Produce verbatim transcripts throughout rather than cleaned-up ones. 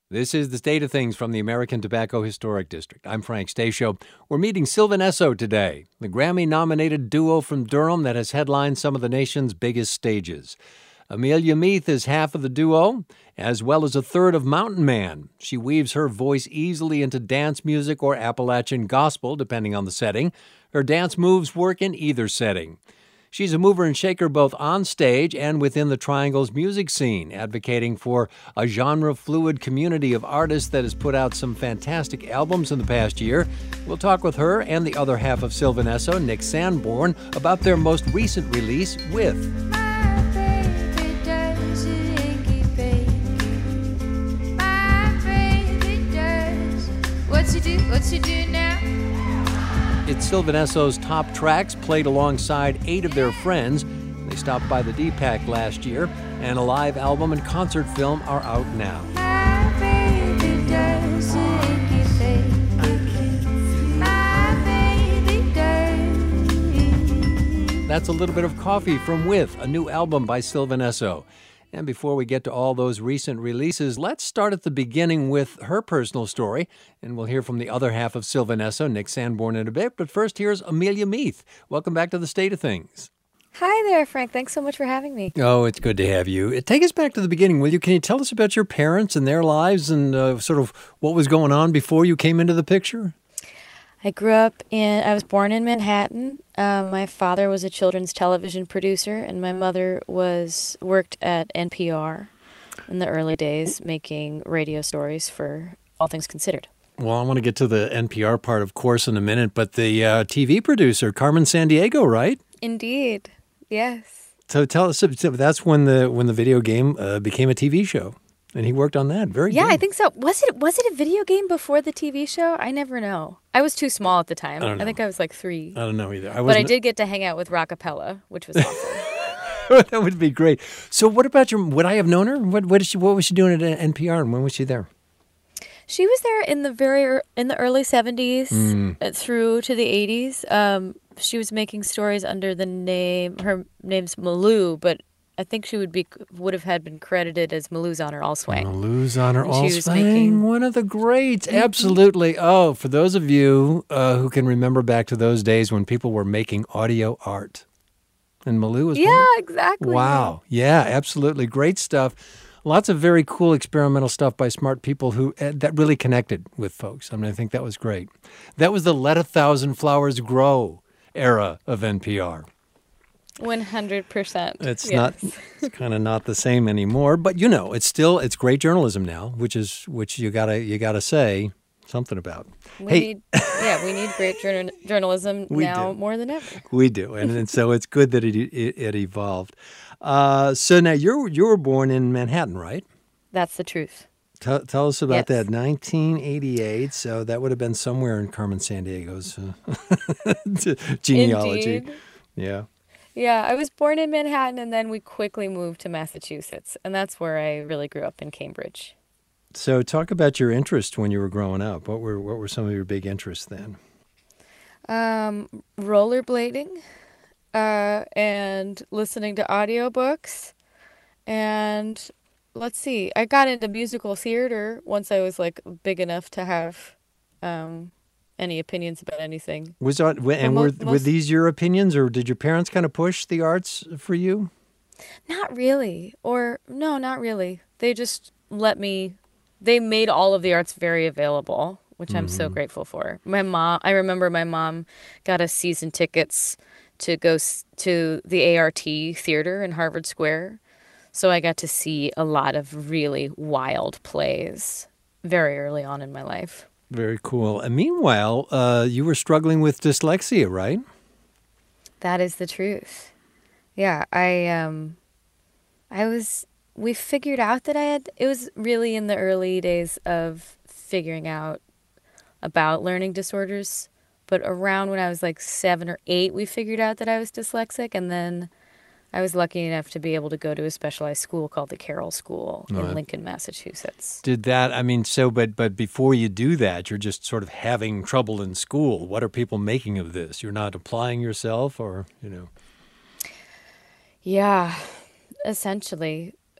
This is the State of Things from the American Tobacco Historic District. I'm Frank Stasio. We're meeting Sylvan Esso today, the Grammy-nominated duo from Durham that has headlined some of the nation's biggest stages. Amelia Meath is half of the duo, as well as a third of Mountain Man. She weaves her voice easily into dance music or Appalachian gospel, depending on the setting. Her dance moves work in either setting. She's a mover and shaker both on stage and within the Triangle's music scene, advocating for a genre-fluid community of artists that has put out some fantastic albums in the past year. We'll talk with her and the other half of Sylvan Esso, Nick Sanborn, about their most recent release, With. My baby does it, Inky baby. My baby does. What's he do? What's he do now? It's Sylvan Esso's top tracks, played alongside eight of their friends. They stopped by the D PAC last year, and a live album and concert film are out now. My baby does it, Inky baby. My baby does. That's a little bit of Coffee from With, a new album by Sylvan Esso. And before we get to all those recent releases, let's start at the beginning with her personal story, and we'll hear from the other half of Sylvan Esso, Nick Sanborn, in a bit. But first, here's Amelia Meath. Welcome back to the State of Things. Hi there, Frank. Thanks so much for having me. Oh, it's good to have you. Take us back to the beginning, will you? Can you tell us about your parents and their lives and uh, sort of what was going on before you came into the picture? I grew up in, I was born in Manhattan. Um, my father was a children's television producer, and my mother was worked at N P R in the early days, making radio stories for All Things Considered. Well, I want to get to the N P R part, of course, in a minute, but the uh, T V producer, Carmen Sandiego, right? Indeed, yes. So tell us, so that's when the when the video game uh, became a T V show, and he worked on that. Very Yeah, good. I think so. Was it was it a video game before the T V show? I never know. I was too small at the time. I don't know. think I was like three. I don't know either. I But I wasn't- did get to hang out with Rockapella, which was awesome. That would be great. So what about your, would I have known her? What what, is she, what was she doing at N P R, and when was she there? She was there in the very ear- in the early seventies Mm. uh, through to the eighties. Um, she was making stories under the name, her name's Malou, but I think she would be would have had been credited as Malou's Honor Allswang. Lose Honor And she was Allswang, making- one of the greats. Absolutely. Oh, for those of you uh, who can remember back to those days when people were making audio art. And Malou was one Yeah, of- exactly. Wow. Yeah, absolutely. Great stuff. Lots of very cool experimental stuff by smart people who uh, that really connected with folks. I mean, I think that was great. That was the Let a Thousand Flowers Grow era of N P R. one hundred percent. It's yes. not, it's kind of not the same anymore, but you know, it's still, it's great journalism now, which is, which you gotta, you gotta say something about. We hey, need, yeah, we need great journa- journalism We now do. more than ever. we do. And, and so it's good that it, it, it evolved. Uh, so now you're, you were born in Manhattan, right? That's the truth. Tell, tell us about Yes. that. nineteen eighty-eight. So that would have been somewhere in Carmen Sandiego's uh, genealogy. Indeed. Yeah. Yeah, I was born in Manhattan, and then we quickly moved to Massachusetts, and that's where I really grew up in Cambridge. So talk about your interest when you were growing up. What were, what were some of your big interests then? Um, rollerblading, uh, and listening to audiobooks, and let's see, I got into musical theater once I was like big enough to have um, any opinions about anything. Was that, and mo- were, were most- these your opinions, or did your parents kind of push the arts for you? Not really, or no, not really. They just let me. They made all of the arts very available, which I'm so grateful for. My mom, I remember my mom got us season tickets to go s- to the A R T theater in Harvard Square. So I got to see a lot of really wild plays very early on in my life. Very cool. And meanwhile, uh, you were struggling with dyslexia, right? That is the truth. Yeah, I um I was we figured out that I had it was really in the early days of figuring out about learning disorders, but around when I was like seven or eight, we figured out that I was dyslexic, and then I was lucky enough to be able to go to a specialized school called the Carroll School in Right. Lincoln, Massachusetts. Did that, I mean, so, but but before you do that, you're just sort of having trouble in school. What are people making of this? You're not applying yourself, or, you know? Yeah, essentially.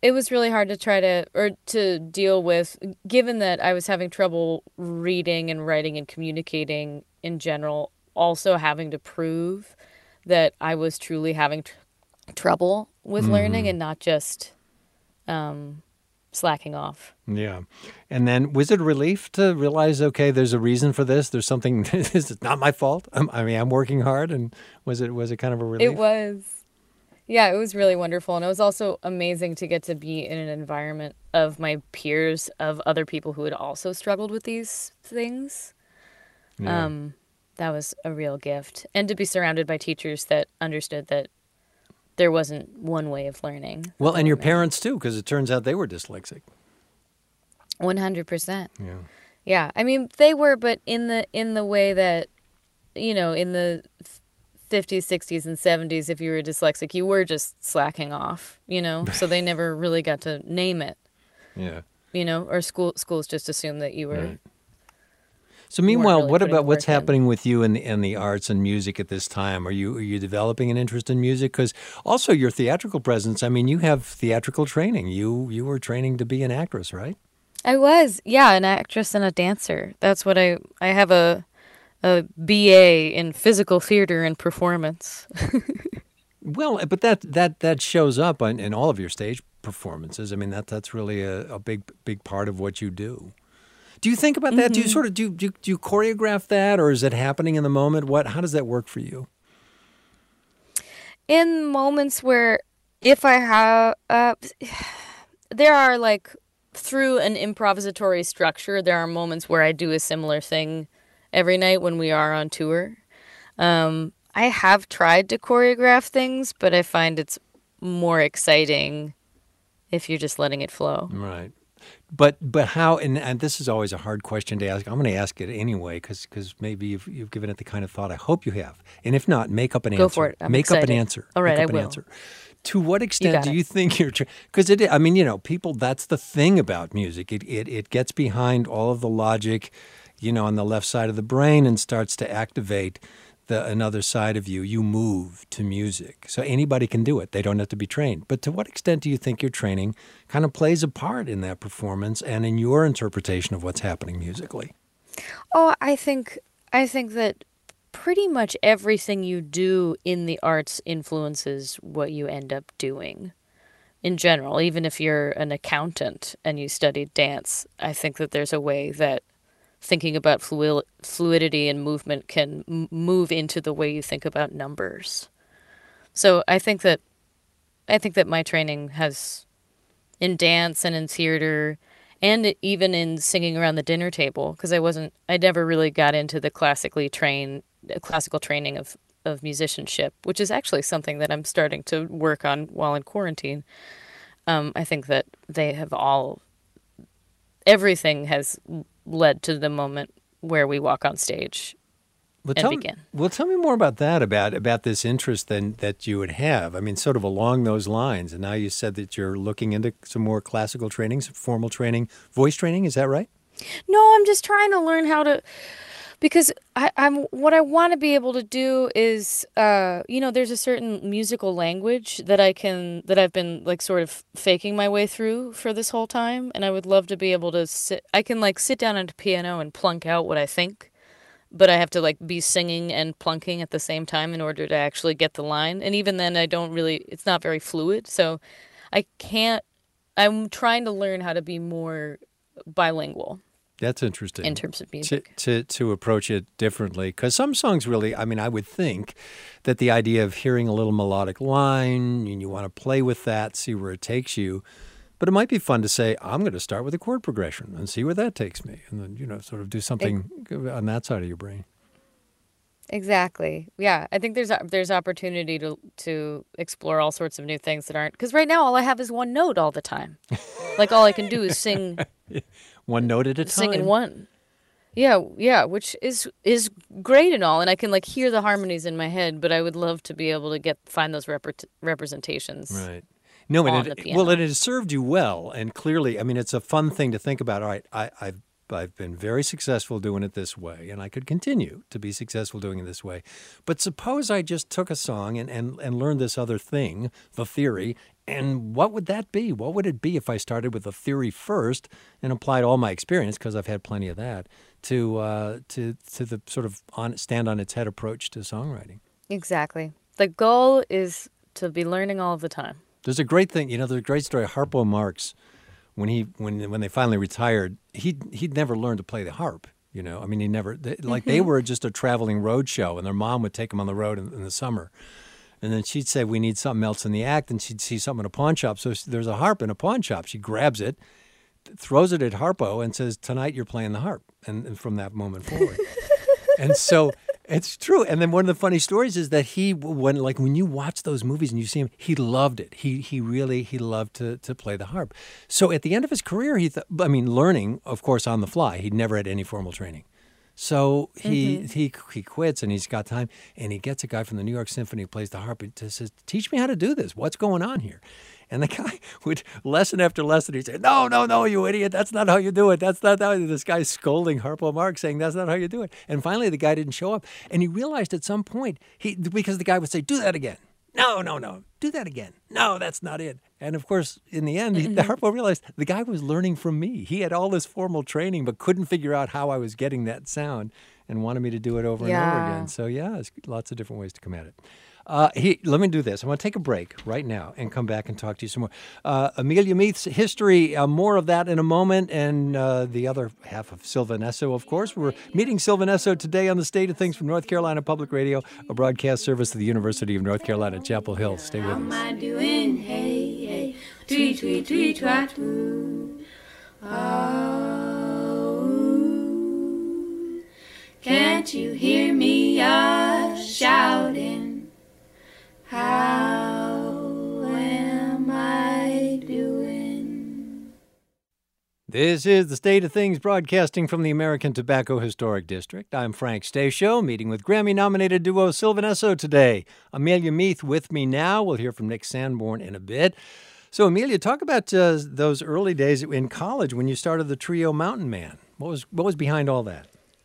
it was really hard to try to or to deal with, given that I was having trouble reading and writing and communicating in general, also having to prove that I was truly having tr- trouble with learning and not just um, slacking off. Yeah. And then was it a relief to realize, okay, there's a reason for this? There's something, this is not my fault. I'm, I mean, I'm working hard. And was it was it kind of a relief? It was. Yeah, it was really wonderful. And it was also amazing to get to be in an environment of my peers, of other people who had also struggled with these things. Yeah. Um, that was a real gift. And to be surrounded by teachers that understood that there wasn't one way of learning. Well, and your Learning. parents too, because it turns out they were dyslexic. one hundred percent. Yeah. Yeah. I mean, they were, but in the in the way that, you know, in the fifties, sixties, and seventies, if you were dyslexic, you were just slacking off, you know? So they never really got to name it, Yeah. you know? Or school schools just assumed that you were... Right. So meanwhile, really what putting about the what's work in. happening with you in the, in the arts and music at this time? Are you are you developing an interest in music? Because also your theatrical presence. I mean, you have theatrical training. You you were training to be an actress, right? I was, yeah, an actress and a dancer. That's what I... I have a, a B A in physical theater and performance. Well, but that that that shows up on, in all of your stage performances. I mean, that that's really a, a big big part of what you do. Do you think about that? Do you sort of do, do you- do you choreograph that, or is it happening in the moment? What how does that work for you? In moments where, if I have, uh, there are like, through an improvisatory structure, there are moments where I do a similar thing every night when we are on tour. Um, I have tried to choreograph things, but I find it's more exciting if you're just letting it flow. Right. But but how, and, and this is always a hard question to ask. I'm going to ask it anyway because maybe you've, you've given it the kind of thought I hope you have. And if not, make up an Go answer. for it. I'm make up an excited. answer. All right, make up I an will. answer. To what You extent got do it. you think you're, because it, I mean, you know, people, that's the thing about music. It, it, it gets behind all of the logic, you know, on the left side of the brain and starts to activate the another side of you. You move to music. So anybody can do it. They don't have to be trained. But to what extent do you think your training kind of plays a part in that performance and in your interpretation of what's happening musically? Oh, I think I think that pretty much everything you do in the arts influences what you end up doing. In general, even if you're an accountant and you studied dance, I think that there's a way that thinking about fluid, fluidity and movement can m- move into the way you think about numbers. So I think that I think that my training has, in dance and in theater, and even in singing around the dinner table, because I wasn't, I never really got into the classically trained, classical training of of musicianship, which is actually something that I'm starting to work on while in quarantine. Um, I think that they have all, everything has led to the moment where we walk on stage Well, and tell begin. Me, well, tell me more about that, about about this interest then that you would have. I mean, sort of along those lines. And now you said that you're looking into some more classical training, some formal training, voice training. Is that right? No, I'm just trying to learn how to, because I, I'm what I want to be able to do is, uh, you know, there's a certain musical language that I can that I've been like sort of faking my way through for this whole time, and I would love to be able to sit. I can like sit down at a piano and plunk out what I think, but I have to like be singing and plunking at the same time in order to actually get the line. And even then, I don't really. It's not very fluid, so I can't. I'm trying to learn how to be more bilingual That's interesting. in terms of to, music. to to approach it differently, because some songs really, I mean, I would think that the idea of hearing a little melodic line and you want to play with that, see where it takes you, but it might be fun to say, I'm going to start with a chord progression and see where that takes me, and then, you know, sort of do something on that side of your brain. Exactly. Yeah, I think there's there's opportunity to to explore all sorts of new things that aren't, because right now all I have is one note all the time. Like all I can do is sing One note at a time. sing in one. Yeah, yeah, which is is great and all, and I can like hear the harmonies in my head, but I would love to be able to get find those repre- representations. Right. No, on and the it, piano. well, it has served you well, and clearly, I mean, it's a fun thing to think about. All right, I, I've I've been very successful doing it this way, and I could continue to be successful doing it this way. But suppose I just took a song and, and, and learned this other thing, the theory, And what would that be? What would it be if I started with a theory first and applied all my experience, because I've had plenty of that, to uh, to to the sort of on, stand on its head approach to songwriting? Exactly. The goal is to be learning all of the time. There's a great thing, you know, there's a great story. Harpo Marx, when he when when they finally retired, he he'd never learned to play the harp. You know, I mean, he never they, like they were just a traveling road show, and their mom would take him on the road in, in the summer. And then she'd say, we need something else in the act. And she'd see something in a pawn shop. So there's a harp in a pawn shop. She grabs it, throws it at Harpo, and says, tonight you're playing the harp. And, and from that moment forward. And so it's true. And then one of the funny stories is that he, when like when you watch those movies and you see him, he loved it. He he really, he loved to, to play the harp. So at the end of his career, he, th- I mean, learning, of course, on the fly. He'd never had any formal training. So he, mm-hmm. he he quits, and he's got time, and he gets a guy from the New York Symphony who plays the harp and says, teach me how to do this. What's going on here? And the guy would, lesson after lesson, he'd say, no, no, no, you idiot. That's not how you do it. That's not how you do it. This guy's scolding Harpo Marx, saying that's not how you do it. And finally, the guy didn't show up. And he realized at some point, he because the guy would say, do that again. No, no, no. Do that again. No, that's not it. And of course, in the end, mm-hmm. the Harpo realized the guy was learning from me. He had all this formal training, but couldn't figure out how I was getting that sound and wanted me to do it over yeah. and over again. So yeah, there's lots of different ways to come at it. Uh, he, let me do this. I'm going to take a break right now and come back and talk to you some more. Uh, Amelia Meath's history, uh, more of that in a moment, and uh, the other half of Sylvan Esso, of course. We're meeting Sylvan Esso today on the State of Things from North Carolina Public Radio, a broadcast service of the University of North Carolina, Chapel Hill. Stay with us. How am I doing? Hey, hey, tweet, tweet, tweet, tweet, tweet. Oh, can't you hear me a shouting? How am I doing? This is the State of Things, broadcasting from the American Tobacco Historic District. I'm Frank Stasio, meeting with Grammy-nominated duo Sylvan Esso today. Amelia Meath with me now. We'll hear from Nick Sanborn in a bit. So, Amelia, talk about uh, those early days in college when you started the trio Mountain Man. What was what was behind all that?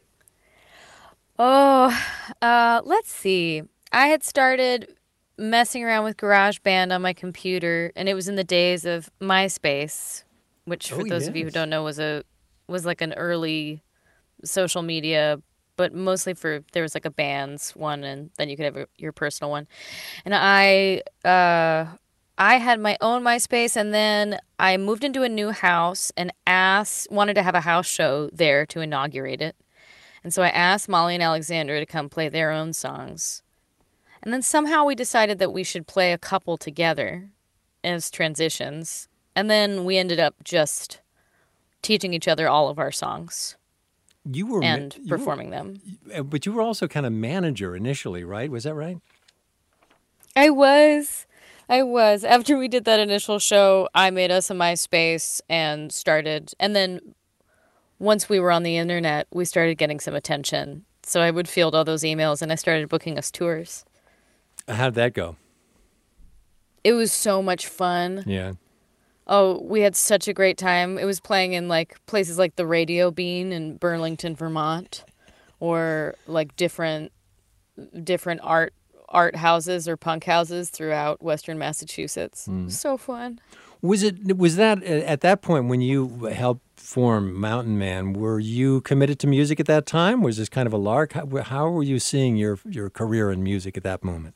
Oh, uh, let's see. I had started messing around with GarageBand on my computer, and it was in the days of MySpace, which for oh, those yes. of you who don't know was a was like an early social media, but mostly for there was like a band's one, and then you could have a, your personal one. And I uh, I had my own MySpace, and then I moved into a new house and asked wanted to have a house show there to inaugurate it, and so I asked Molly and Alexandra to come play their own songs. And then somehow we decided that we should play a couple together as transitions. And then we ended up just teaching each other all of our songs you were and you performing were, them. But you were also kind of manager initially, right? Was that right? I was. I was. After we did that initial show, I made us a MySpace and started. And then once we were on the internet, we started getting some attention. So I would field all those emails, and I started booking us tours. How'd that go? It was so much fun. Yeah. Oh, we had such a great time. It was playing in like places like the Radio Bean in Burlington, Vermont, or like different different art art houses or punk houses throughout Western Massachusetts. Mm. So fun. Was it was that at that point when you helped form Mountain Man, were you committed to music at that time? Was this kind of a lark? How, how were you seeing your your career in music at that moment?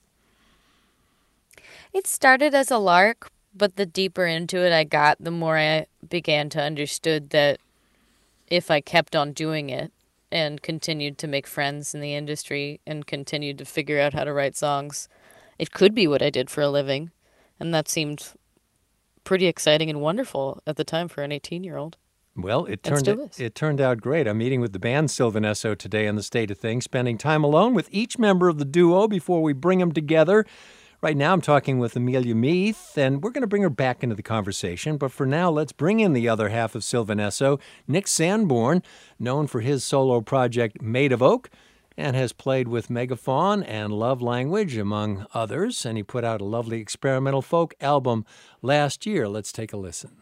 It started as a lark, but the deeper into it I got, the more I began to understood that if I kept on doing it and continued to make friends in the industry and continued to figure out how to write songs, it could be what I did for a living. And that seemed pretty exciting and wonderful at the time for an eighteen-year-old. Well, it turned it, it turned out great. I'm meeting with the band Sylvan Esso today on the State of Things, spending time alone with each member of the duo before we bring them together. Right now, I'm talking with Amelia Meath, and we're going to bring her back into the conversation. But for now, let's bring in the other half of Sylvan Esso, Nick Sanborn, known for his solo project Made of Oak, and has played with Megafaun and Love Language, among others. And he put out a lovely experimental folk album last year. Let's take a listen.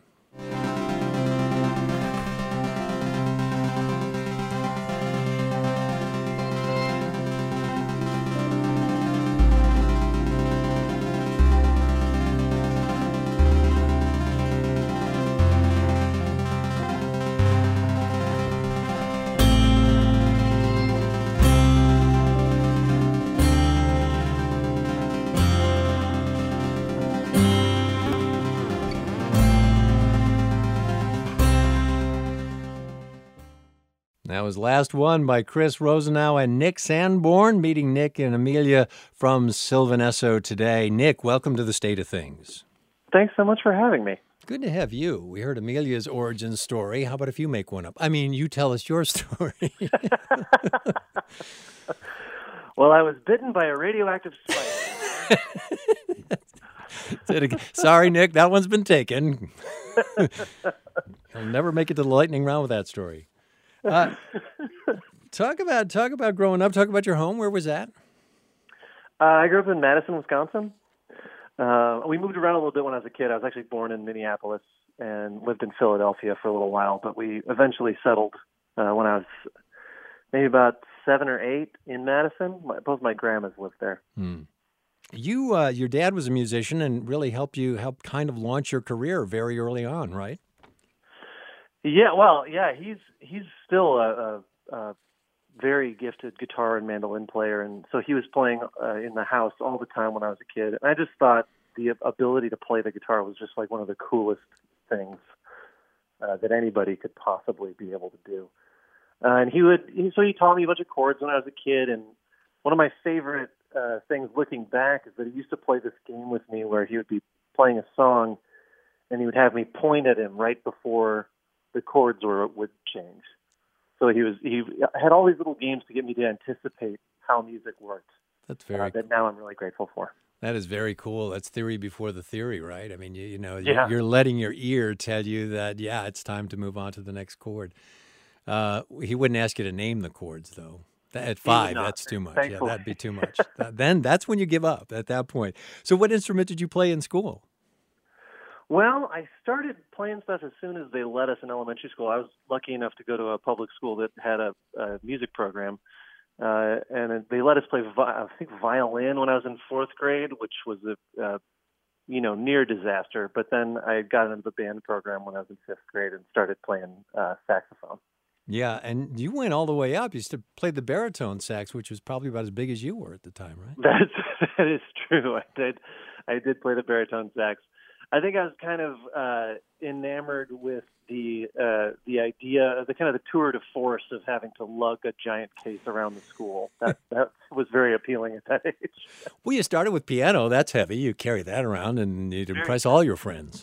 That was Last One by Chris Rosenau and Nick Sanborn, meeting Nick and Amelia from Sylvan Esso today. Nick, welcome to the State of Things. Thanks so much for having me. Good to have you. We heard Amelia's origin story. How about if you make one up? I mean, you tell us your story. Well, I was bitten by a radioactive spider. Sorry, Nick, that one's been taken. I'll never make it to the lightning round with that story. Uh, talk about talk about growing up. Talk about your home. Where was that? Uh, I grew up in Madison, Wisconsin. Uh, we moved around a little bit when I was a kid. I was actually born in Minneapolis and lived in Philadelphia for a little while, but we eventually settled uh, when I was maybe about seven or eight in Madison. My, both my grandmas lived there. Hmm. You, uh, your dad was a musician and really helped you help kind of launch your career very early on, right? Yeah, well, yeah, he's he's still a, a, a very gifted guitar and mandolin player, and so he was playing uh, in the house all the time when I was a kid. And I just thought the ability to play the guitar was just like one of the coolest things uh, that anybody could possibly be able to do. Uh, and he would, he, so he taught me a bunch of chords when I was a kid. And one of my favorite uh, things looking back is that he used to play this game with me where he would be playing a song, and he would have me point at him right before the chords were would change. So he was he had all these little games to get me to anticipate how music worked. That's very uh, that now I'm really grateful for. That is very cool. That's theory before the theory, right? I mean, you, you know, Yeah. you're letting your ear tell you that, yeah, it's time to move on to the next chord. Uh, he wouldn't ask you to name the chords, though. At five, not, that's too much. thankfully. Yeah, that'd be too much. That- then that's when you give up at that point. So what instrument did you play in school? Well, I started playing stuff as soon as they let us in elementary school. I was lucky enough to go to a public school that had a, a music program, uh, and they let us play, vi- I think, violin when I was in fourth grade, which was a, uh, you know, near disaster. But then I got into the band program when I was in fifth grade and started playing uh, saxophone. Yeah, and you went all the way up. You used to play the baritone sax, which was probably about as big as you were at the time, right? That's that is true. I did, I did play the baritone sax. I think I was kind of uh, enamored with the uh, the idea, the kind of the tour de force of having to lug a giant case around the school. That that was very appealing at that age. Well, you started with piano. That's heavy. You carry that around, and you'd impress all your friends.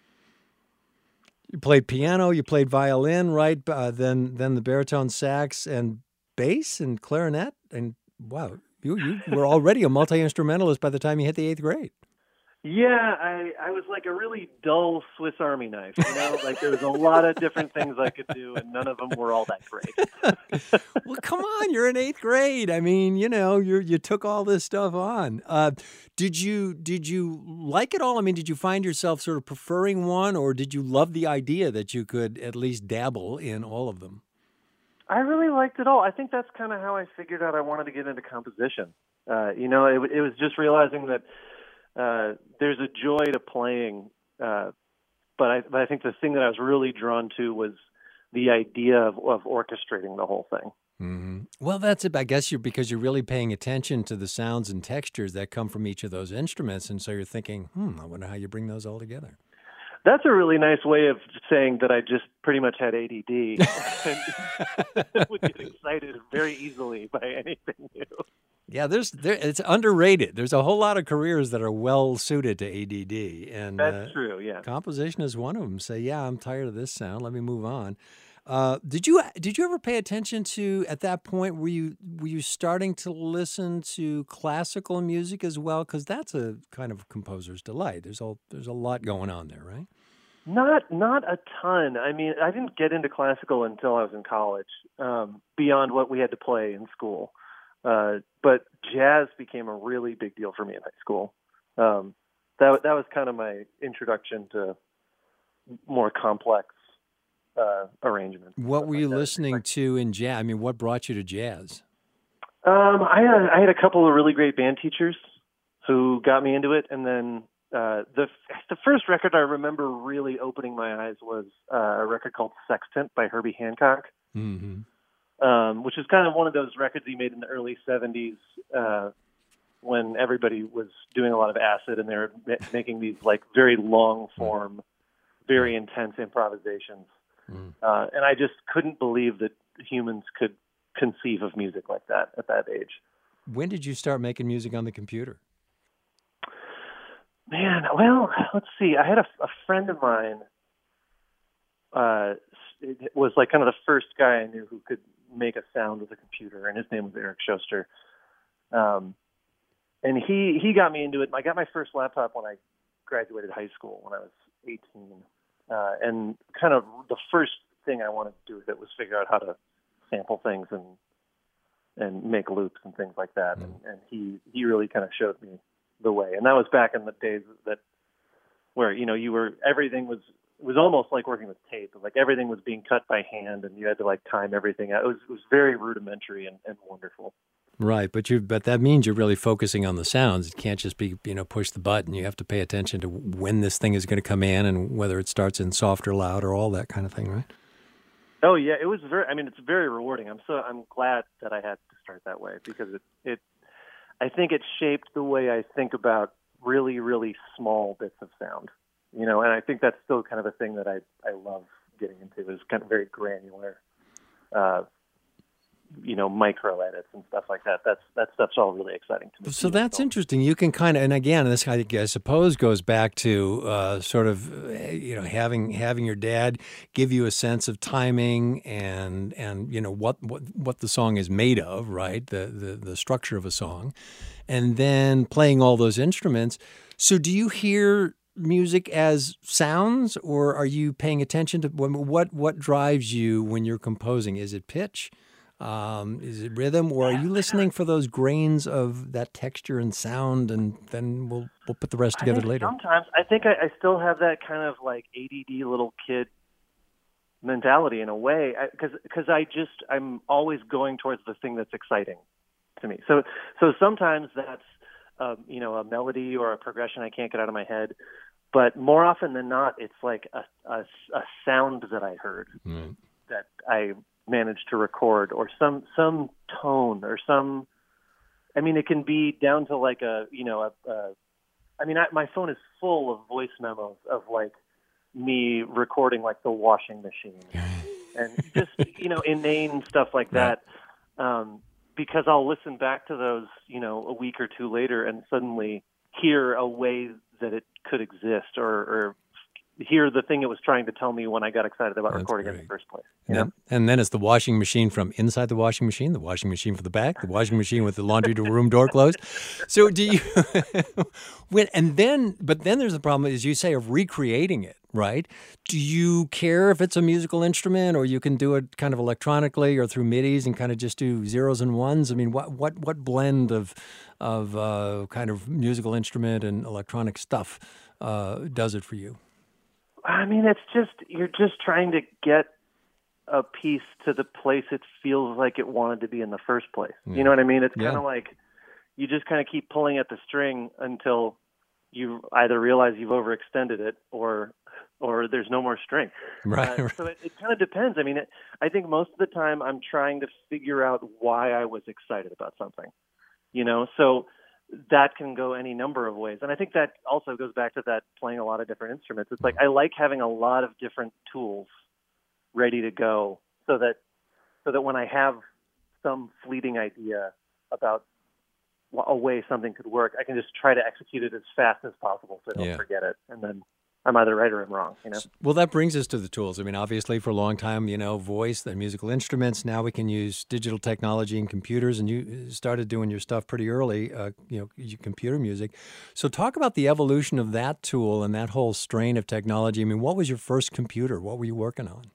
You played piano. You played violin, right? Uh, then then the baritone sax and bass and clarinet. And wow, you you were already a multi-instrumentalist by the time you hit the eighth grade. Yeah, I, I was like a really dull Swiss Army knife, you know? Like there was a lot of different things I could do, and none of them were all that great. Well, come on, you're in eighth grade. I mean, you know, you you took all this stuff on. Uh, did you did you like it all? I mean, did you find yourself sort of preferring one, or did you love the idea that you could at least dabble in all of them? I really liked it all. I think that's kind of how I figured out I wanted to get into composition. Uh, you know, it, it was just realizing that Uh, there's a joy to playing, uh, but, I, but I think the thing that I was really drawn to was the idea of, of orchestrating the whole thing. Mm-hmm. Well, that's it. I guess you're because you're really paying attention to the sounds and textures that come from each of those instruments, and so you're thinking, "Hmm, I wonder how you bring those all together." That's a really nice way of saying that I just pretty much had A D D and would get excited very easily by anything new. Yeah, there's there. It's underrated. There's a whole lot of careers that are well suited to A D D, and That's uh, true. Yeah, composition is one of them. Say, yeah, I'm tired of this sound. Let me move on. Uh, did you did you ever pay attention to at that point? Were you were you starting to listen to classical music as well? Because that's a kind of composer's delight. There's a there's a lot going on there, right? Not not a ton. I mean, I didn't get into classical until I was in college, um, beyond what we had to play in school. Uh, but jazz became a really big deal for me in high school. Um, that that was kind of my introduction to more complex uh, arrangements. What were like you that. listening to in jazz? I mean, what brought you to jazz? Um, I had I had a couple of really great band teachers who got me into it, and then uh, the the first record I remember really opening my eyes was uh, a record called Sextant by Herbie Hancock. Mm-hmm. Um, which is kind of one of those records he made in the early seventies uh, when everybody was doing a lot of acid and they were ma- making these like very long form, very intense improvisations. Mm. Uh, and I just couldn't believe that humans could conceive of music like that at that age. When did you start making music on the computer? Man, well, let's see. I had a, a friend of mine. Uh, it was like kind of the first guy I knew who could make a sound with a computer, and his name was Eric Schuster. Um, and he he got me into it. I got my first laptop when I graduated high school when I was eighteen, uh, and kind of the first thing I wanted to do with it was figure out how to sample things and and make loops and things like that. Mm. And, and he he really kind of showed me the way. And that was back in the days that where you know you were everything was it was almost like working with tape. Like everything was being cut by hand, and you had to like time everything out. It was it was very rudimentary and, and wonderful. Right, but you but that means you're really focusing on the sounds. It can't just be, you know, push the button. You have to pay attention to when this thing is going to come in and whether it starts in soft or loud or all that kind of thing, right? Oh yeah, it was very I mean it's very rewarding. I'm so I'm glad that I had to start that way because it it I think it shaped the way I think about really really small bits of sound. You know, and I think that's still kind of a thing that I I love getting into is kind of very granular uh you know, micro edits and stuff like that. That's that stuff's all really exciting to me. So that's interesting. You can kind of, and again, this I, I suppose goes back to uh, sort of, you know, having having your dad give you a sense of timing and and you know what what, what the song is made of, right? The, the the structure of a song, and then playing all those instruments. So do you hear music as sounds, or are you paying attention to what what drives you when you're composing? Is it pitch? Um, is it rhythm, or are you listening for those grains of that texture and sound, and then we'll we'll put the rest together I think later? Sometimes I think I, I still have that kind of like A D D little kid mentality in a way, because because I just I'm always going towards the thing that's exciting to me. So so sometimes that's um, you know a melody or a progression I can't get out of my head, but more often than not, it's like a a, a sound that I heard mm. that I managed to record, or some some tone, or some. I mean, it can be down to like a you know a. a I mean, I, my phone is full of voice memos of like me recording like the washing machine and just you know inane stuff like that. Um, because I'll listen back to those you know a week or two later and suddenly hear a way that it could exist, or. or hear the thing it was trying to tell me when I got excited about That's recording great. in the first place. You and, know? and then it's the washing machine from inside the washing machine, the washing machine from the back, the washing machine with the laundry room door closed. So do you, when, and then, but then there's the problem, as you say, of recreating it, right? Do you care if it's a musical instrument, or you can do it kind of electronically or through MIDIs and kind of just do zeros and ones? I mean, what what what blend of, of uh, kind of musical instrument and electronic stuff uh, does it for you? I mean, it's just, you're just trying to get a piece to the place it feels like it wanted to be in the first place. Yeah. You know what I mean? It's kind of yeah. like you just kind of keep pulling at the string until you either realize you've overextended it or or there's no more string. Right. Uh, so it, it kind of depends. I mean, it, I think most of the time I'm trying to figure out why I was excited about something, you know? So that can go any number of ways. And I think that also goes back to that playing a lot of different instruments. It's like I like having a lot of different tools ready to go so that so that when I have some fleeting idea about a way something could work, I can just try to execute it as fast as possible so I don't yeah. forget it. And then I'm either right or I'm wrong, you know? Well, that brings us to the tools. I mean, obviously for a long time, you know, voice, then musical instruments. Now we can use digital technology and computers, and you started doing your stuff pretty early, uh, you know, computer music. So talk about the evolution of that tool and that whole strain of technology. I mean, what was your first computer? What were you working on?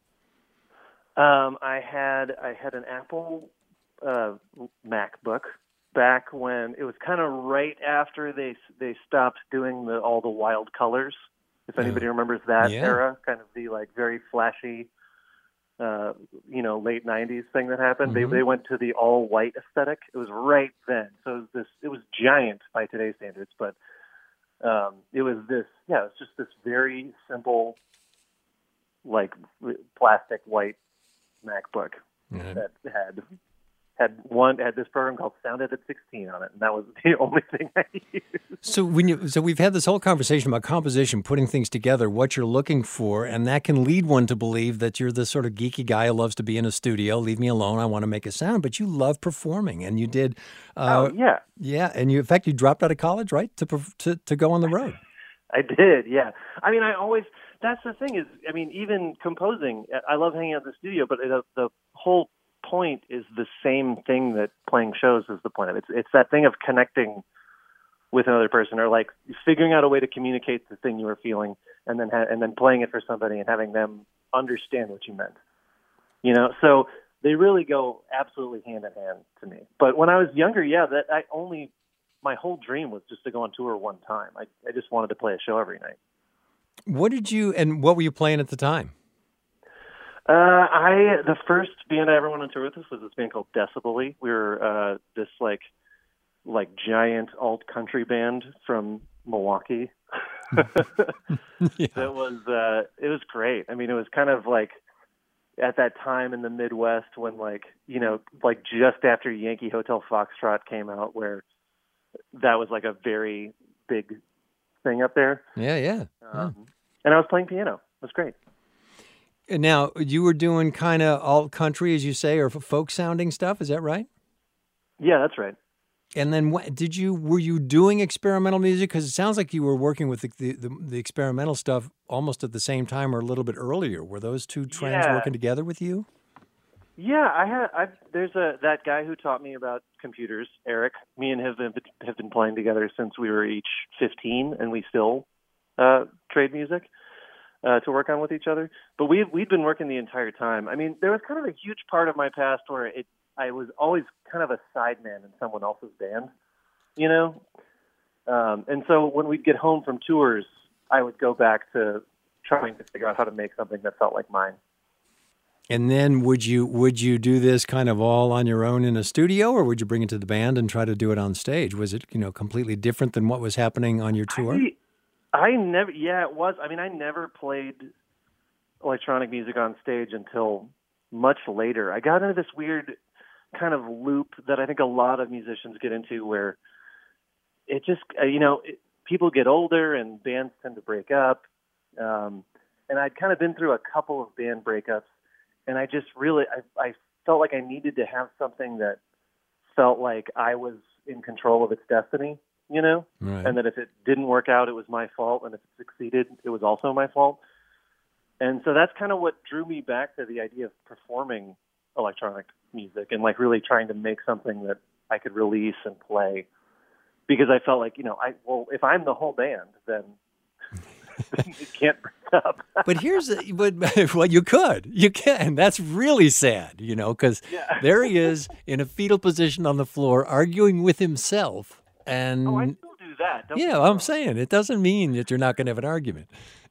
Um, I had I had an Apple uh, MacBook back when it was kind of right after they they stopped doing the all the wild colors. If anybody remembers that yeah. era, kind of the like very flashy, uh, you know, late nineties thing that happened. Mm-hmm. They they went to the all white aesthetic. It was right then. So it was this. It was giant by today's standards, but um, it was this. Yeah, it was just this very simple, like plastic white MacBook mm-hmm. that had had one had this program called Sound Edit sixteen on it, and that was the only thing I used. So when you so we've had this whole conversation about composition, putting things together, what you're looking for, and that can lead one to believe that you're the sort of geeky guy who loves to be in a studio. Leave me alone. I want to make a sound. But you love performing, and you did. Uh, oh yeah, yeah, and you in fact you dropped out of college, right, to perf- to to go on the road. I did. Yeah, I mean, I always. That's the thing is, I mean, even composing, I love hanging out in the studio, but the, the whole point is the same thing that playing shows is the point of it. It's, it's that thing of connecting with another person, or like figuring out a way to communicate the thing you were feeling, and then ha- and then playing it for somebody and having them understand what you meant. You know, so they really go absolutely hand in hand to me. But when I was younger, yeah, that I only my whole dream was just to go on tour one time. I I just wanted to play a show every night. What did you and what were you playing at the time? Uh, I the first band I ever went on tour with was this band called Decibely. We were uh, this like like giant alt country band from Milwaukee. Yeah. It was uh, it was great. I mean, it was kind of like at that time in the Midwest when like you know like just after Yankee Hotel Foxtrot came out, where that was like a very big thing up there. Yeah, yeah. Um, yeah. And I was playing piano. It was great. And now you were doing kind of alt country, as you say, or folk sounding stuff. Is that right? Yeah, that's right. And then, what did you were you doing experimental music? Because it sounds like you were working with the, the the the experimental stuff almost at the same time or a little bit earlier. Were those two trends Yeah. working together with you? Yeah, I had. I, there's a that guy who taught me about computers, Eric. Me and him have been, have been playing together since we were each fifteen, and we still uh, trade music uh, to work on with each other. But we we'd been working the entire time. I mean, there was kind of a huge part of my past where it I was always kind of a sideman in someone else's band, you know. Um, and so when we'd get home from tours, I would go back to trying to figure out how to make something that felt like mine. And then would you would you do this kind of all on your own in a studio, or would you bring it to the band and try to do it on stage? Was it, you know, completely different than what was happening on your tour? I, I never, yeah, it was. I mean, I never played electronic music on stage until much later. I got into this weird kind of loop that I think a lot of musicians get into, where it just, uh, you know, it, people get older and bands tend to break up. Um, and I'd kind of been through a couple of band breakups. And I just really, I, I felt like I needed to have something that felt like I was in control of its destiny, you know? Right. And that if it didn't work out, it was my fault. And if it succeeded, it was also my fault. And so that's kind of what drew me back to the idea of performing electronic music and like really trying to make something that I could release and play. Because I felt like, you know, I well, if I'm the whole band, then it can't break up. But here's, the, but well, you could, you can. That's really sad, you know, because Yeah. there he is in a fetal position on the floor, arguing with himself, and Oh, I still do that. Don't yeah, get me I'm wrong. saying it doesn't mean that you're not going to have an argument.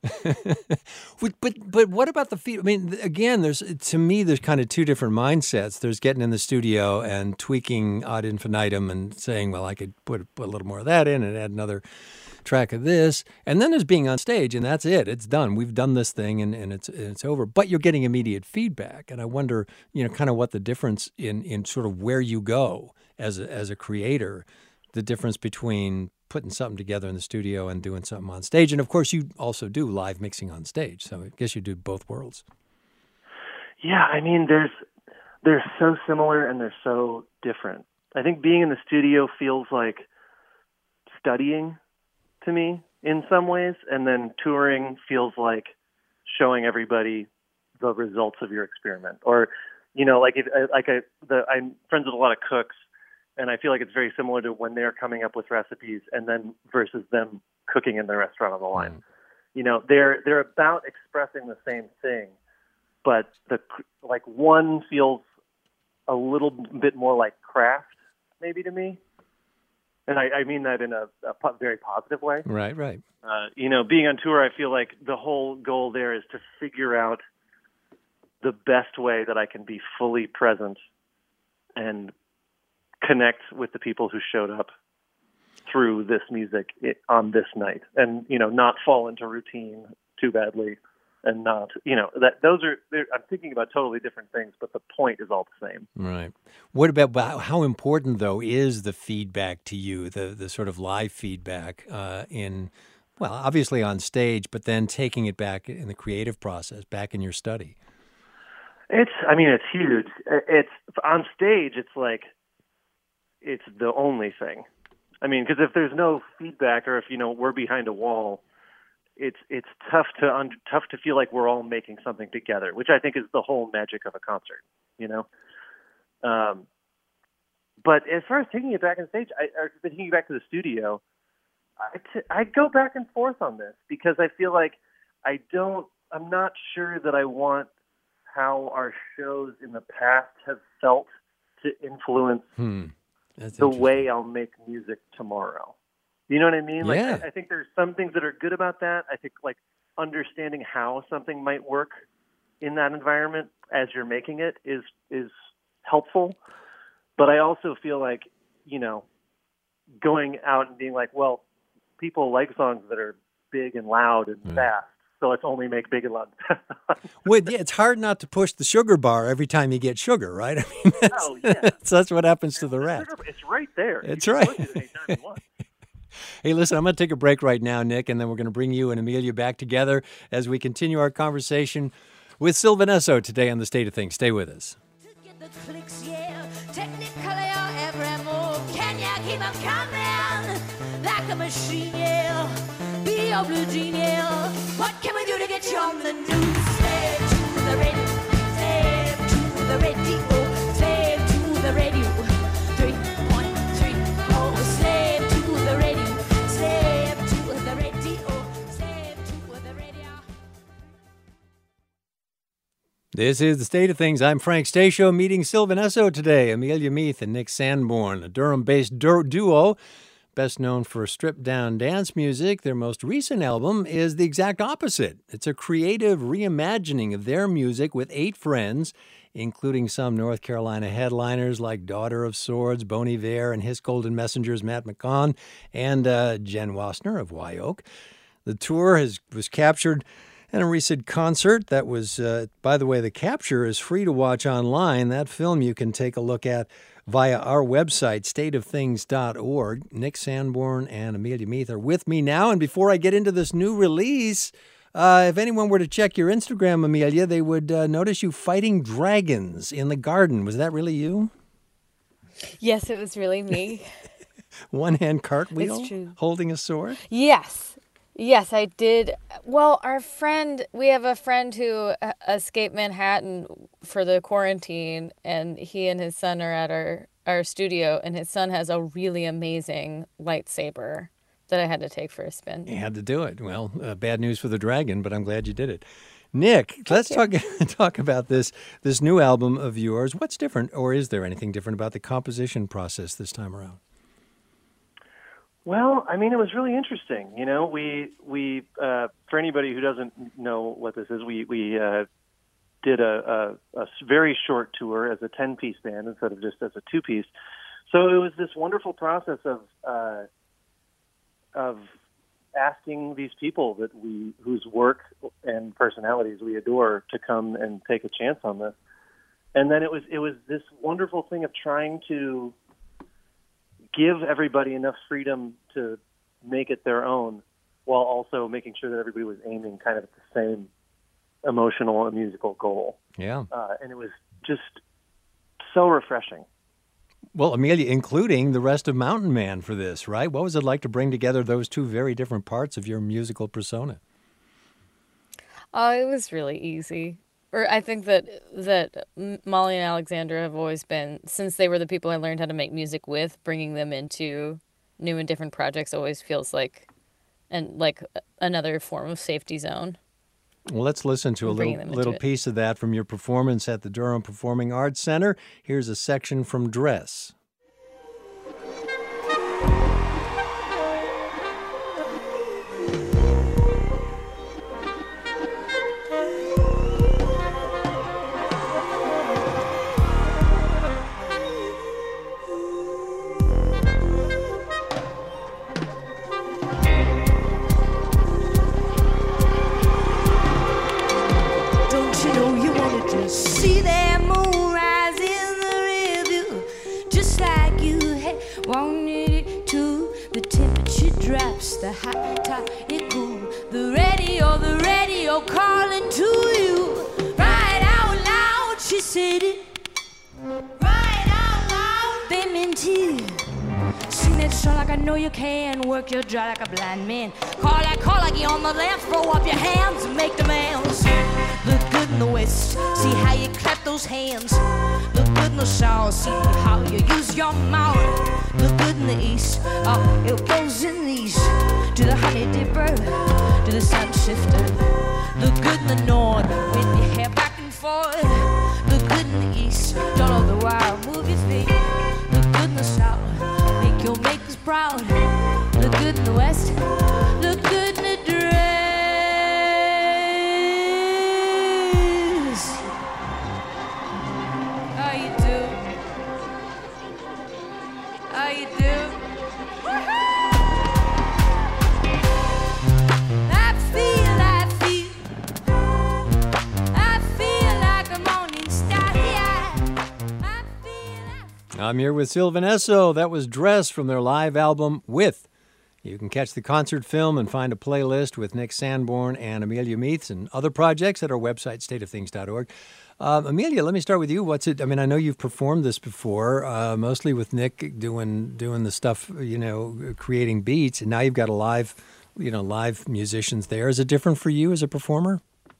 but, but but what about the feet? I mean, again, there's to me, there's kind of two different mindsets. There's getting in the studio and tweaking ad infinitum and saying, well, I could put put a little more of that in and add another track of this, and then there's being on stage, and that's it. It's done. We've done this thing, and, and it's it's over. But you're getting immediate feedback, and I wonder, you know, kind of what the difference in in sort of where you go as a, as a creator, the difference between putting something together in the studio and doing something on stage. And of course, you also do live mixing on stage, so I guess you do both worlds. Yeah, I mean, there's they're so similar and they're so different. I think being in the studio feels like studying to me in some ways, and then touring feels like showing everybody the results of your experiment. Or, you know, like if like I, the, I'm friends with a lot of cooks, and I feel like it's very similar to when they're coming up with recipes, and then versus them cooking in the restaurant on the line. Mm. You know, they're they're about expressing the same thing, but the like one feels a little bit more like craft, maybe to me. And I, I mean that in a, a po- very positive way. Right, right. Uh, you know, being on tour, I feel like the whole goal there is to figure out the best way that I can be fully present and connect with the people who showed up through this music on this night, and, you know, not fall into routine too badly, and not, you know, that those are, I'm thinking about totally different things, but the point is all the same. Right. What about how important, though, is the feedback to you, the the sort of live feedback uh, in, well, obviously on stage, but then taking it back in the creative process, back in your study? It's, I mean, it's huge. It's on stage. It's like, it's the only thing. I mean, because if there's no feedback, or if you know we're behind a wall, it's it's tough to un, tough to feel like we're all making something together, which I think is the whole magic of a concert. You know. Um, but as far as taking it back on stage, I, or taking it back to the studio, I, t- I go back and forth on this because I feel like I don't, I'm not sure that I want how our shows in the past have felt to influence hmm. That's the way I'll make music tomorrow. You know what I mean? Like, yeah. I, I think there's some things that are good about that. I think like understanding how something might work in that environment as you're making it is, is helpful. But I also feel like, you know, going out and being like, well, people like songs that are big and loud and mm. fast, so let's only make big and loud and fast songs. Well, yeah, it's hard not to push the sugar bar every time you get sugar, right? I mean, that's, oh, yeah. that's, that's what happens to the the rest. Sugar, it's right there. It's you right. Push it anytime you want. Hey, listen, I'm going to take a break right now, Nick, and then we're going to bring you and Amelia back together as we continue our conversation with Sylvan Esso today on The State of Things. Stay with us. The clicks, yeah, technically on every move. Can you keep them coming like a machine, yeah? Be your blue jean, yeah. What can we do to get you on the news? Slave to the radio, slave to the radio, slave to the radio. three point three oh, slave to the radio, slave to the radio, slave to the radio. This is The State of Things. I'm Frank Stasio, meeting Sylvan Esso today. Amelia Meath and Nick Sanborn, a Durham-based du- duo, best known for stripped-down dance music. Their most recent album is the exact opposite. It's a creative reimagining of their music with eight friends, including some North Carolina headliners like Daughter of Swords, Bon Iver, and His Golden Messengers, Matt McCon, and uh, Jen Wassner of Wye-Oak. The tour has was captured in a recent concert that was, uh, by the way, the capture is free to watch online. That film you can take a look at via our website, state of things dot org. Nick Sanborn and Amelia Meath are with me now. And before I get into this new release, uh, if anyone were to check your Instagram, Amelia, they would uh, notice you fighting dragons in the garden. Was that really you? Yes, it was really me. One-hand cartwheel, It's true. holding a sword? Yes. Yes, I did. Well, our friend, we have a friend who uh, escaped Manhattan for the quarantine, and he and his son are at our, our studio, and his son has a really amazing lightsaber that I had to take for a spin. You had to do it. Well, uh, bad news for the dragon, but I'm glad you did it. Nick, let's talk talk about this this new album of yours. What's different, or is there anything different about the composition process this time around? Well, I mean, it was really interesting. You know, we we uh, for anybody who doesn't know what this is, we we uh, did a, a, a very short tour as a ten-piece band instead of just as a two-piece. So it was this wonderful process of uh, of asking these people that we whose work and personalities we adore to come and take a chance on this. And then it was it was this wonderful thing of trying to give everybody enough freedom to make it their own, while also making sure that everybody was aiming kind of at the same emotional and musical goal. Yeah. Uh, and it was just so refreshing. Well, Amelia, including the rest of Mountain Man for this, right? What was it like to bring together those two very different parts of your musical persona? Oh, it was really easy. Or I think that that Molly and Alexandra have always been, since they were the people I learned how to make music with, bringing them into new and different projects always feels like and like another form of safety zone. Well, let's listen to a little, little piece of that from your performance at the Durham Performing Arts Center. Here's a section from Dress. Don't you know you wanted to see that moon rise in the river? Want it too. The temperature drops, the hot top it cool. The radio, the radio calling to you. Right out loud, she said it. Right out loud, they meant it. Sing that song like I know you can. Work your jaw like a blind man. Call that call like you on the left. Throw up your hands and make demands. Look good in the west. See how you clap those hands. Look good in the south. See how you use your mouth. Look good in the east. Oh, it goes in the east. To the honey dipper. To the sun shifter. Look good in the north. With your hair back and forth. Look good in the east. Don't know the wild. Move your feet. Look good in the south. You'll make us proud. Look good in the west. Look good in the dress. How you do? How you do? Woo-hoo! I feel, I feel, I feel like a morning star. Yeah. I feel, I feel. I'm here with Sylvan Esso. That was Dress from their live album With. You can catch the concert film and find a playlist with Nick Sanborn and Amelia Meaths and other projects at our website, state of things dot org. Um, Amelia, let me start with you. What's it? I mean, I know you've performed this before, uh, mostly with Nick doing doing the stuff, you know, creating beats, and now you've got a live, you know, live musicians there. Is it different for you as a performer?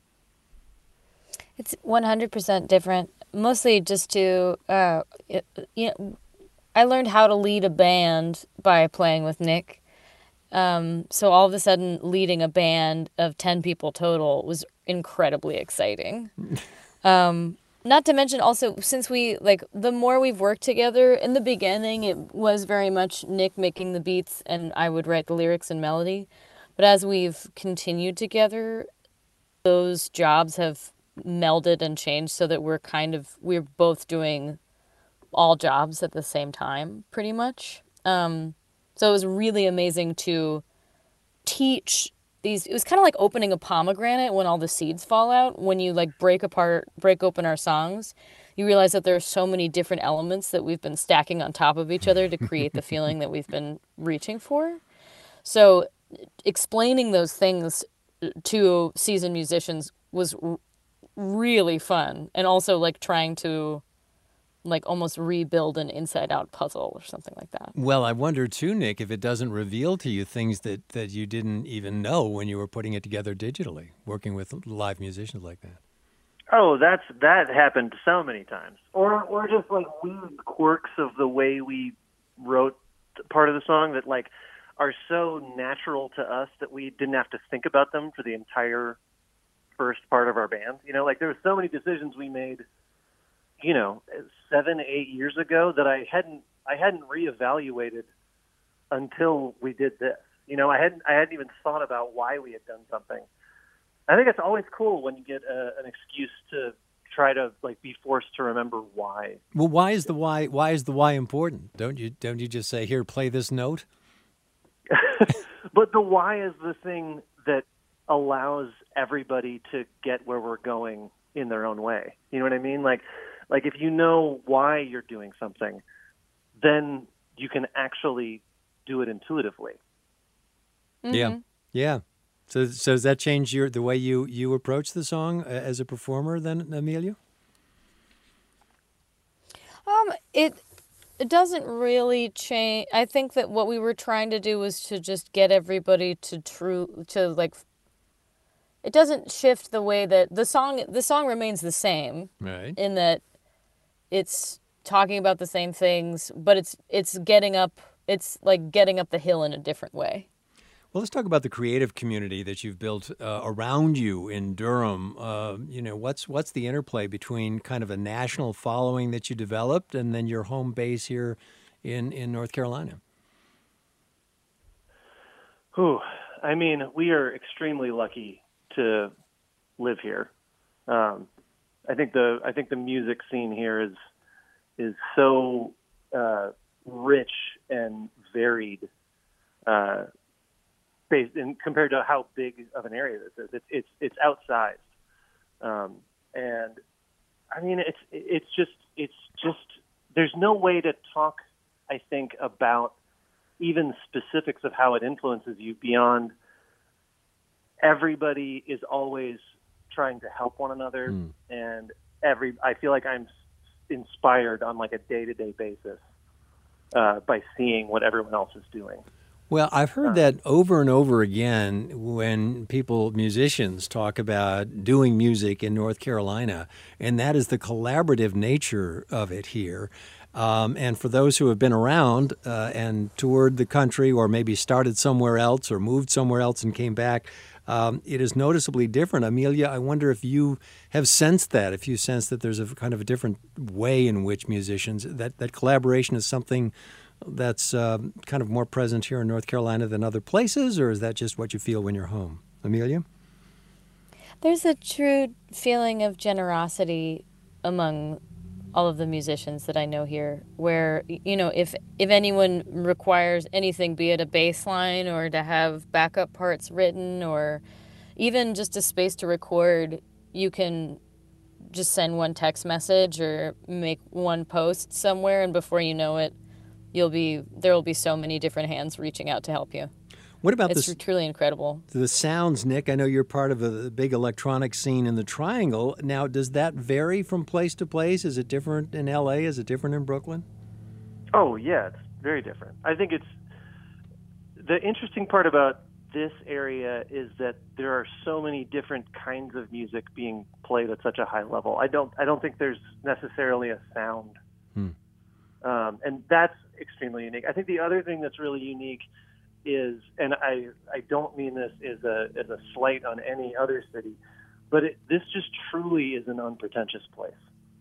It's one hundred percent different. Mostly just to, uh, it, you know, I learned how to lead a band by playing with Nick. Um, so all of a sudden, leading a band of ten people total was incredibly exciting. um, not to mention also, since we, like, the more we've worked together, in the beginning, it was very much Nick making the beats and I would write the lyrics and melody. But as we've continued together, those jobs have melded and changed so that we're kind of, we're both doing all jobs at the same time, pretty much. Um, so it was really amazing to teach these, it was kind of like opening a pomegranate when all the seeds fall out. When you like break apart, break open our songs, you realize that there are so many different elements that we've been stacking on top of each other to create the feeling that we've been reaching for. So explaining those things to seasoned musicians was r- really fun, and also like trying to like almost rebuild an inside out puzzle or something like that. Well, I wonder too, Nick, if it doesn't reveal to you things that, that you didn't even know when you were putting it together digitally, working with live musicians like that. Oh, that's that happened so many times. Or or just like weird quirks of the way we wrote part of the song that like are so natural to us that we didn't have to think about them for the entire first part of our band. You know, like there were so many decisions we made, you know, seven, eight years ago that I hadn't I hadn't reevaluated until we did this. You know, I hadn't I hadn't even thought about why we had done something. I think it's always cool when you get a, an excuse to try to like be forced to remember why. Well, why is the why? Why is the why important? Don't you don't you just say, here, play this note? But the why is the thing that allows everybody to get where we're going in their own way. You know what I mean? Like, like if you know why you're doing something, then you can actually do it intuitively. Mm-hmm. Yeah, yeah. So, so does that change your the way you, you approach the song as a performer then, Amelia? Um, it it doesn't really change. I think that what we were trying to do was to just get everybody to true to like. It doesn't shift the way that the song the song remains the same, Right. in that it's talking about the same things, but it's it's getting up. It's like getting up the hill in a different way. Well, let's talk about the creative community that you've built uh, around you in Durham. Uh, you know, what's what's the interplay between kind of a national following that you developed and then your home base here in, in North Carolina? Whew. I mean, we are extremely lucky to live here. Um, I think the I think the music scene here is is so uh, rich and varied. Uh, Based in, compared to how big of an area this is, it's it's it's outsized, um, and I mean it's it's just it's just there's no way to talk, I think, about even specifics of how it influences you beyond everybody is always trying to help one another. Mm. And every, I feel like I'm inspired on like a day-to-day basis uh, by seeing what everyone else is doing. Well, I've heard that over and over again when people, musicians, talk about doing music in North Carolina, and that is the collaborative nature of it here. Um, and for those who have been around uh, and toured the country or maybe started somewhere else or moved somewhere else and came back, um, it is noticeably different. Amelia, I wonder if you have sensed that, if you sense that there's a kind of a different way in which musicians, that, that collaboration is something that's uh, kind of more present here in North Carolina than other places, or is that just what you feel when you're home? Amelia? There's a true feeling of generosity among all of the musicians that I know here, where, you know, if if anyone requires anything, be it a bass line or to have backup parts written or even just a space to record, you can just send one text message or make one post somewhere, and before you know it, you'll be there will be so many different hands reaching out to help you. What about it's the, truly incredible. The sounds, Nick? I know you're part of a big electronic scene in the Triangle. Now, does that vary from place to place? Is it different in L A? Is it different in Brooklyn? Oh, yeah, it's very different. I think it's the interesting part about this area is that there are so many different kinds of music being played at such a high level. I don't, I don't think there's necessarily a sound, hmm. um, and that's extremely unique. I think the other thing that's really unique is, and I, I don't mean this as a as a slight on any other city, but it, this just truly is an unpretentious place.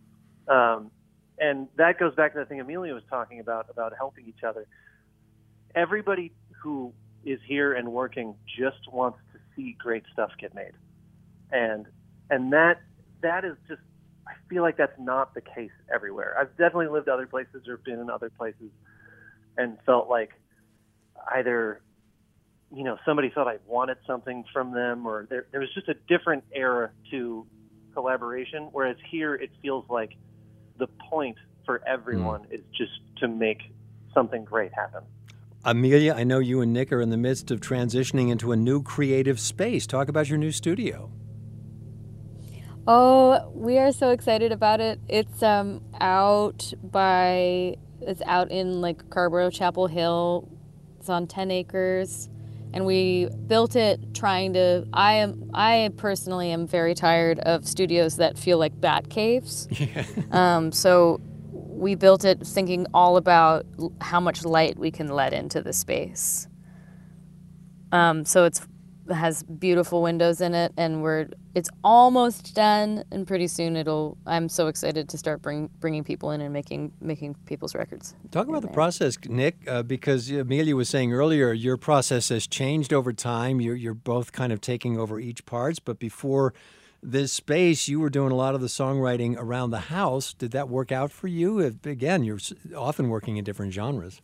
Um, and that goes back to the thing Amelia was talking about, about helping each other. Everybody who is here and working just wants to see great stuff get made. And and that that is just, I feel like that's not the case everywhere. I've definitely lived other places or been in other places and felt like either, you know, somebody thought I wanted something from them, or there, there was just a different era to collaboration, whereas here it feels like the point for everyone mm. is just to make something great happen. Amelia, I know you and Nick are in the midst of transitioning into a new creative space. Talk about your new studio. Oh, we are so excited about it. It's um out by, it's out in like Carborough, Chapel Hill. It's on ten acres, and we built it trying to, I am, I personally am very tired of studios that feel like bat caves. Yeah. um, so we built it thinking all about how much light we can let into the space. Um, so it's, it has beautiful windows in it, and we're it's almost done, and pretty soon it'll. I'm so excited to start bring, bringing people in and making making people's records. Talk about there. the process, Nick, uh, because Amelia was saying earlier your process has changed over time. You're you're both kind of taking over each parts, but before this space, you were doing a lot of the songwriting around the house. Did that work out for you? Again, you're often working in different genres.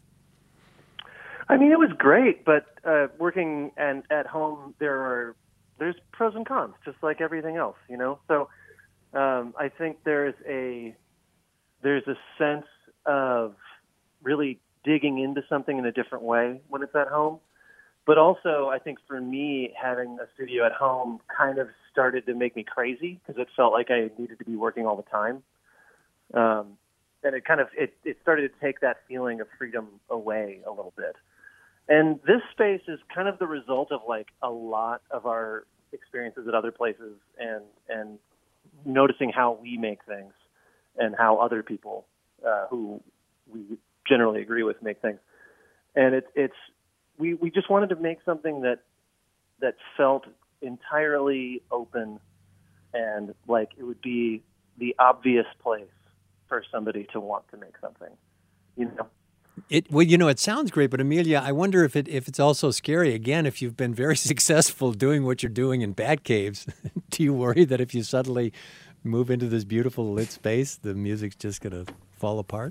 I mean, it was great, but uh, working and at home, there are there's pros and cons, just like everything else, you know. So um, I think there's a there's a sense of really digging into something in a different way when it's at home. But also, I think for me, having a studio at home kind of started to make me crazy because it felt like I needed to be working all the time. Um, and it kind of it, it started to take that feeling of freedom away a little bit. And this space is kind of the result of like a lot of our experiences at other places and and noticing how we make things and how other people uh, who we generally agree with make things. And it, it's we, we just wanted to make something that that felt entirely open and like it would be the obvious place for somebody to want to make something, you know. It well, you know, it sounds great, but Amelia, I wonder if it if it's also scary. Again, if you've been very successful doing what you're doing in bat caves, do you worry that if you suddenly move into this beautiful lit space, the music's just going to fall apart?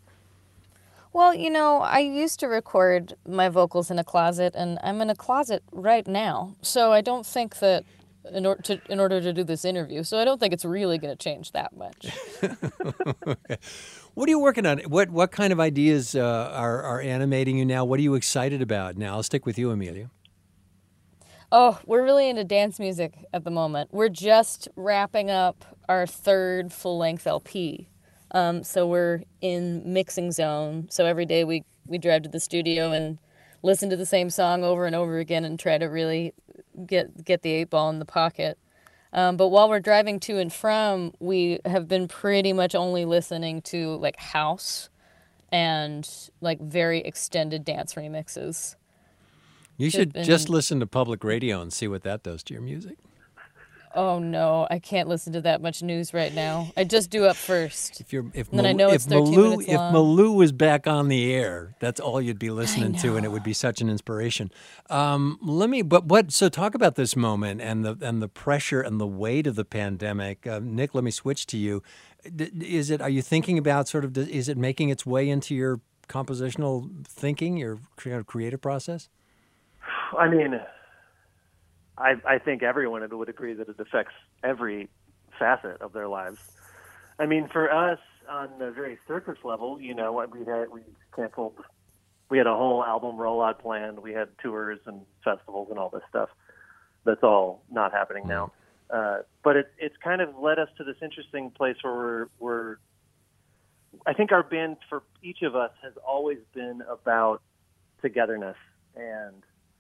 Well, you know, I used to record my vocals in a closet, and I'm in a closet right now, so I don't think that in, or- to, in order to do this interview. So I don't think it's really going to change that much. Okay. What are you working on? What what kind of ideas uh, are, are animating you now? What are you excited about now? I'll stick with you, Amelia. Oh, we're really into dance music at the moment. We're just wrapping up our third full-length L P. Um, so we're in mixing zone. So every day we, we drive to the studio and listen to the same song over and over again and try to really get get the eight ball in the pocket. Um, but while we're driving to and from, we have been pretty much only listening to like house and like very extended dance remixes. You should been- just listen to public radio and see what that does to your music. Oh no, I can't listen to that much news right now. I just do Up First. If you're if And then I Mal- know if it's thirteen Malou minutes if long. Malou was back on the air, that's all you'd be listening to, and it know. would be such an inspiration. Um, let me, but what? So talk about this moment and the and the pressure and the weight of the pandemic. Uh, Nick, let me switch to you. D- Is it? Are you thinking about sort of? Is it making its way into your compositional thinking, your cre- creative process? I mean, I, I think everyone would agree that it affects every facet of their lives. I mean, for us on the very surface level, you know, we had we canceled. We had a whole album rollout planned. We had tours and festivals and all this stuff. That's all not happening now. Uh, but it, it's kind of led us to this interesting place where we're, we're. I think our band for each of us has always been about togetherness and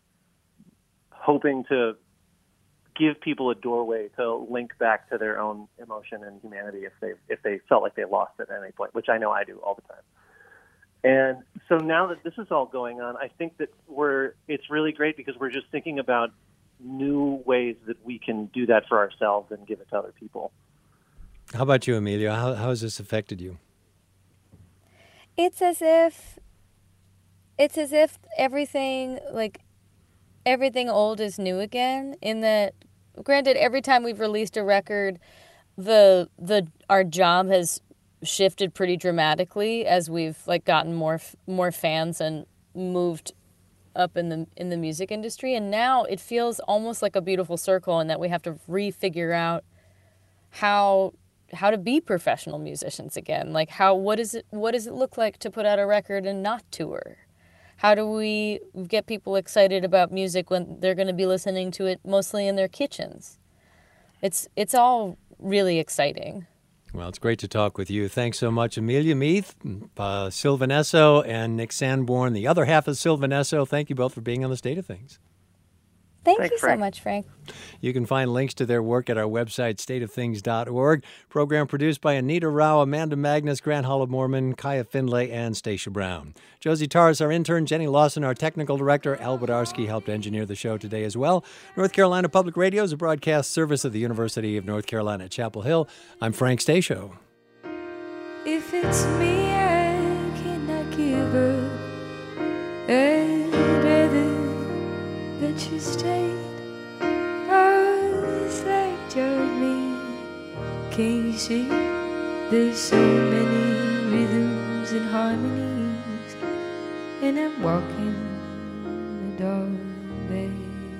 hoping to give people a doorway to link back to their own emotion and humanity if they if they felt like they lost it at any point, which I know I do all the time. And so now that this is all going on, I think that we're it's really great because we're just thinking about new ways that we can do that for ourselves and give it to other people. How about you, Amelia? How how has this affected you? It's as if it's as if everything like everything old is new again, in that granted every time we've released a record, the the our job has shifted pretty dramatically as we've like gotten more more fans and moved up in the in the music industry, and now it feels almost like a beautiful circle in that we have to refigure out how how to be professional musicians again. Like how what is it what does it look like to put out a record and not tour? How do we get people excited about music when they're going to be listening to it mostly in their kitchens? It's it's all really exciting. Well, it's great to talk with you. Thanks so much, Amelia Meath, uh, Sylvan Esso, and Nick Sanborn, the other half of Sylvan Esso. Thank you both for being on The State of Things. Thank Thanks, you so Frank. much, Frank. You can find links to their work at our website, state of things dot org. Program produced by Anita Rao, Amanda Magnus, Grant Hollow-Mormon, Kaya Finlay, and Stacia Brown. Josie Torres, our intern, Jenny Lawson, our technical director, Al Wodarski helped engineer the show today as well. North Carolina Public Radio is a broadcast service of the University of North Carolina at Chapel Hill. I'm Frank Stasio. If it's me, I cannot give up. I'd rather that you stayed. Oh, it's like Johnny. Can't you see? There's so many rhythms and harmonies, and I'm walking the dog, babe.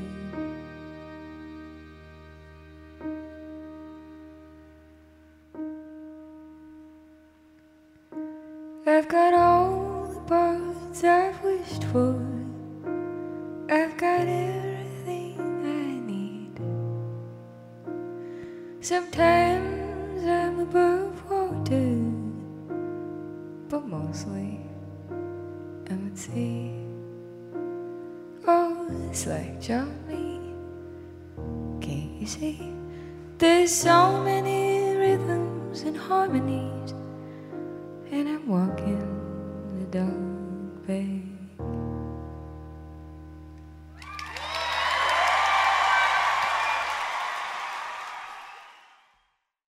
I've got all the parts I've wished for. I've got everything I need. Sometimes I'm above water, but mostly I'm at sea. Oh, it's like Johnny. Can't you see? There's so many rhythms and harmonies, and I'm walking the dog, babe.